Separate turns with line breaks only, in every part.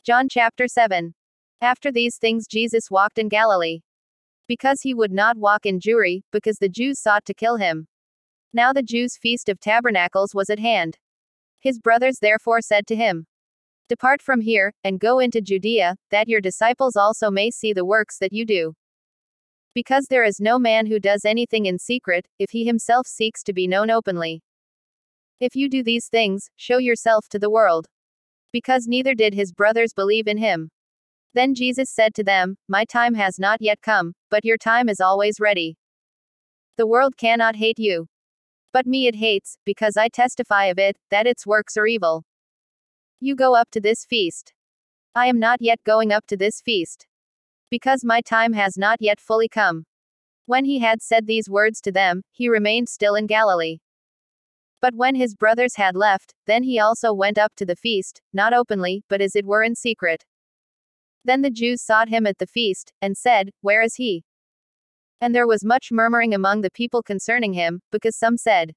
John chapter 7. After these things Jesus walked in Galilee. Because he would not walk in Jewry, because the Jews sought to kill him. Now the Jews' feast of tabernacles was at hand. His brothers therefore said to him, Depart from here, and go into Judea, that your disciples also may see the works that you do. Because there is no man who does anything in secret, if he himself seeks to be known openly. If you do these things, show yourself to the world. Because neither did his brothers believe in him. Then Jesus said to them, My time has not yet come, but your time is always ready. The world cannot hate you. But me it hates, because I testify of it, that its works are evil. You go up to this feast. I am not yet going up to this feast. Because my time has not yet fully come. When he had said these words to them, he remained still in Galilee. But when his brothers had left, then he also went up to the feast, not openly, but as it were in secret. Then the Jews sought him at the feast, and said, Where is he? And there was much murmuring among the people concerning him, because some said,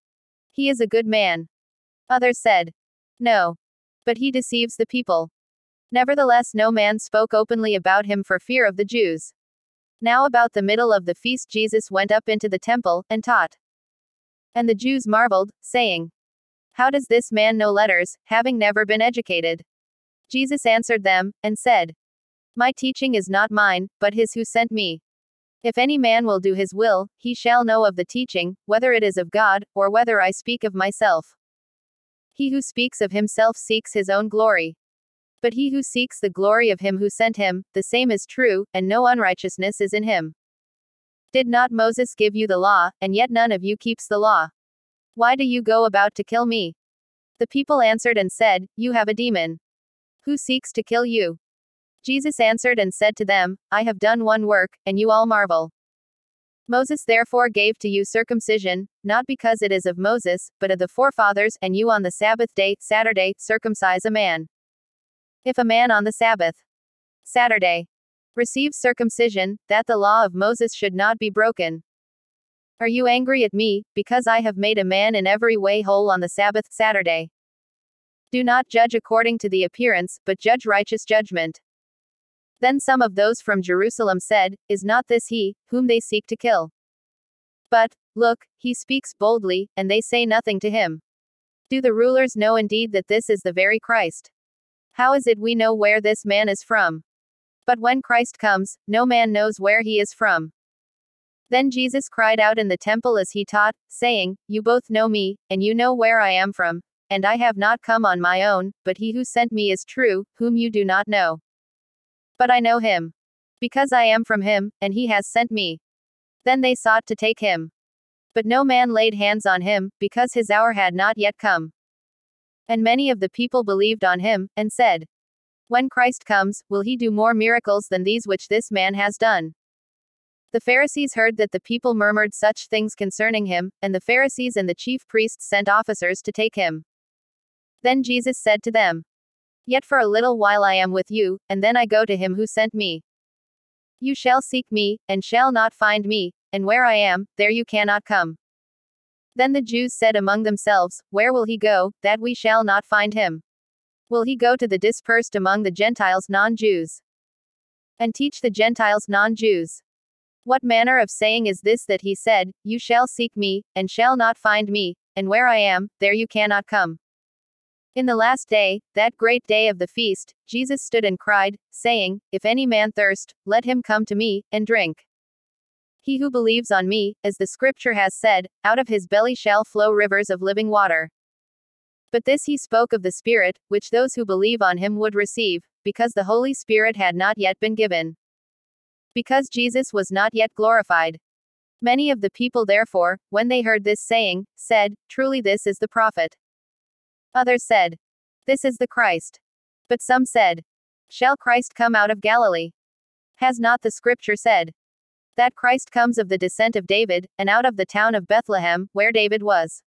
He is a good man. Others said, No. But he deceives the people. Nevertheless no man spoke openly about him for fear of the Jews. Now about the middle of the feast Jesus went up into the temple, and taught. And the Jews marveled, saying, How does this man know letters, having never been educated? Jesus answered them, and said, My teaching is not mine, but his who sent me. If any man will do his will, he shall know of the teaching, whether it is of God, or whether I speak of myself. He who speaks of himself seeks his own glory. But he who seeks the glory of him who sent him, the same is true, and no unrighteousness is in him. Did not Moses give you the law, and yet none of you keeps the law? Why do you go about to kill me? The people answered and said, You have a demon. Who seeks to kill you? Jesus answered and said to them, I have done one work, and you all marvel. Moses therefore gave to you circumcision, not because it is of Moses, but of the forefathers, and you on the Sabbath day, Saturday, circumcise a man. If a man on the Sabbath, Saturday, receives circumcision, that the law of Moses should not be broken. Are you angry at me, because I have made a man in every way whole on the Sabbath, Saturday? Do not judge according to the appearance, but judge righteous judgment. Then some of those from Jerusalem said, Is not this he, whom they seek to kill? But, look, he speaks boldly, and they say nothing to him. Do the rulers know indeed that this is the very Christ? How is it we know where this man is from? But when Christ comes, no man knows where he is from. Then Jesus cried out in the temple as he taught, saying, You both know me, and you know where I am from, and I have not come on my own, but he who sent me is true, whom you do not know. But I know him. Because I am from him, and he has sent me. Then they sought to take him. But no man laid hands on him, because his hour had not yet come. And many of the people believed on him, and said, When Christ comes, will he do more miracles than these which this man has done? The Pharisees heard that the people murmured such things concerning him, and the Pharisees and the chief priests sent officers to take him. Then Jesus said to them, Yet for a little while I am with you, and then I go to him who sent me. You shall seek me, and shall not find me, and where I am, there you cannot come. Then the Jews said among themselves, Where will he go, that we shall not find him? Will he go to the dispersed among the Gentiles non-Jews? And teach the Gentiles non-Jews? What manner of saying is this that he said, You shall seek me, and shall not find me, and where I am, there you cannot come? In the last day, that great day of the feast, Jesus stood and cried, saying, If any man thirst, let him come to me, and drink. He who believes on me, as the scripture has said, out of his belly shall flow rivers of living water. But this he spoke of the Spirit, which those who believe on him would receive, because the Holy Spirit had not yet been given. Because Jesus was not yet glorified. Many of the people therefore, when they heard this saying, said, Truly this is the prophet. Others said, This is the Christ. But some said, Shall Christ come out of Galilee? Has not the scripture said, that Christ comes of the descent of David, and out of the town of Bethlehem, where David was?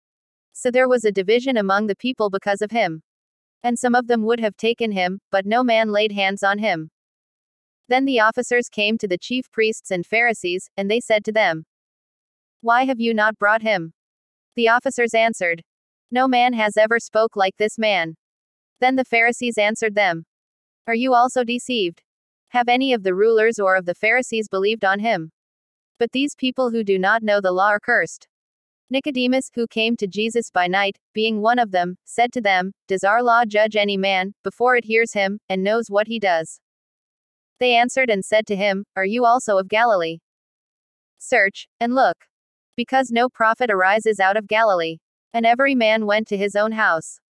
So there was a division among the people because of him. And some of them would have taken him, but no man laid hands on him. Then the officers came to the chief priests and Pharisees, and they said to them, Why have you not brought him? The officers answered, No man has ever spoke like this man. Then the Pharisees answered them, Are you also deceived? Have any of the rulers or of the Pharisees believed on him? But these people who do not know the law are cursed. Nicodemus, who came to Jesus by night, being one of them, said to them, Does our law judge any man, before it hears him, and knows what he does? They answered and said to him, Are you also of Galilee? Search, and look. Because no prophet arises out of Galilee. And every man went to his own house.